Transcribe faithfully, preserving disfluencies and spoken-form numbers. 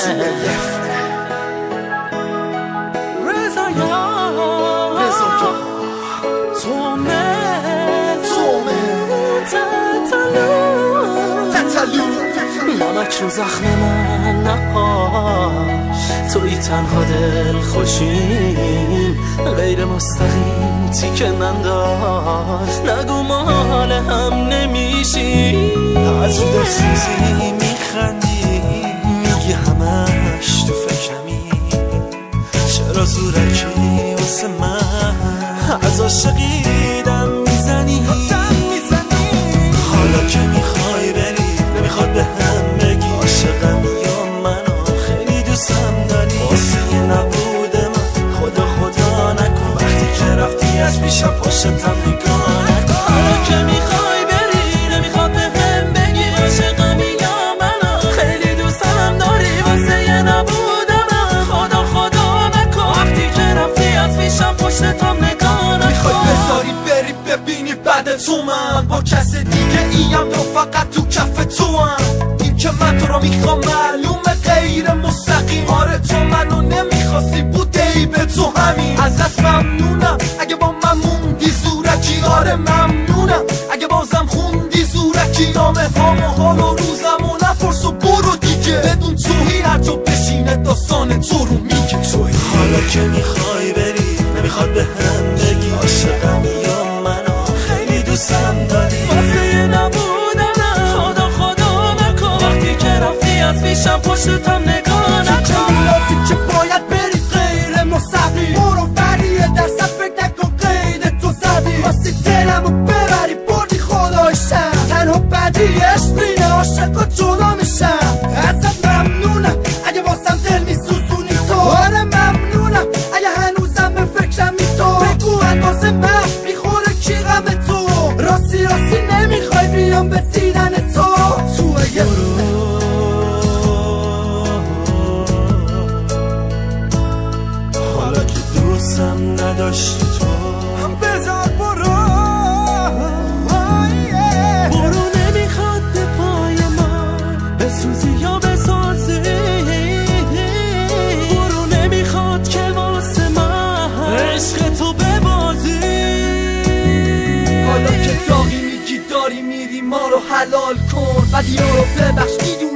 رضا یا رضا یا تومه تومه تتلو تتلو نمک رو زخم من نپاش، توی تنها دل خوشیم غیر مستقیم تیکه ننداز، نگو ما حال هم نمیشیم. از رو دلسوزی میخندی میگی همش تو فکرمی، چرا زورکی واسه من از عاشقیدم میزنی؟ حالا که میخوای بری نمیخواد به هم بگی عاشقم یا منو خیلی دوستم داری، واسه نبود من خدا خدا نکن، وقتی که رفتی از پیشم پشتم نگاه نکن. حالا که میخوای بری نمیخواد به هم بگی عاشقم یا منو خیلی دوستم داری، واسه نبود من خدا خدا نکن، وقتی که رفتی از پیشم پشتم نگاه نکن. میخوای بذاری بری ببینی بعد تو من با کس دیگه ایم یا فقط تو کف تو هم؟ این که من تو رو میخوام معلومه غیر مستقیم، آره تو منو نمیخواستی بوده ای به تو همین. ازت ممنونم اگه با من موندی زورکی، آره ممنونم اگه بازم خوندی زورکی. نامه هام و حال و روزم و نپرس و برو دیگه، بدون توهی هر جا بشینه داستان تو رو میگه توهی. حالا که میخوای بری نمیخواد به هم بگی عاشقم یا منو خیلی دوستم داری، واسه نبودم خدا خدا نکن، وقتی که رفتی از پیشم پشتم نگاه نکن. لازی که باید بری غیر مستقیم، برو بریه در فکر نکن غیر تو زدی، خواستی دلمو ببری بردی خدایشم، تنها بدی عشقینه عاشقا جدا میشم. ازت ممنونم اگه واسم دل میسوزونی تو، آره ممنونم اگه هنوزم به فکرمی تو، بگو اندازه من میخوره کی غم تو، راستی راستی نمیخوای بیام به دیدن تو. تو اگه حالا که دوستم نداشتی تو بذار برو برو، نمیخواد به پای من بسوزی یا بسازی، برو نمیخواد که واسه من عشق تو ببازی. حالا که داغی میگی داری میری ما رو حلال کن، بدی ها رو ببخش میدونی